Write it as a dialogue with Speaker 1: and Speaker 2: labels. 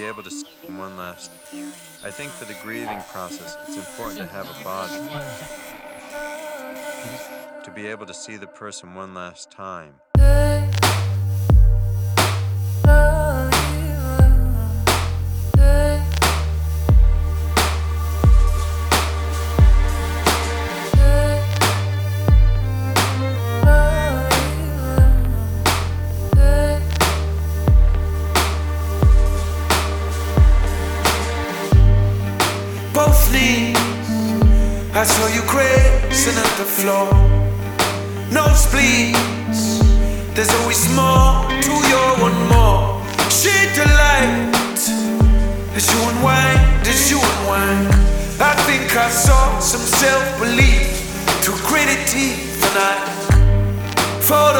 Speaker 1: be able to see them one last. I think for the grieving process, it's important to have a body, to be able to see the person one last time.
Speaker 2: Both knees, I saw you grazing at the floor. Nosebleeds, there's always more to your one more. Shade the light as you unwind, as you unwind. I think I saw some self-belief through gritty teeth, and I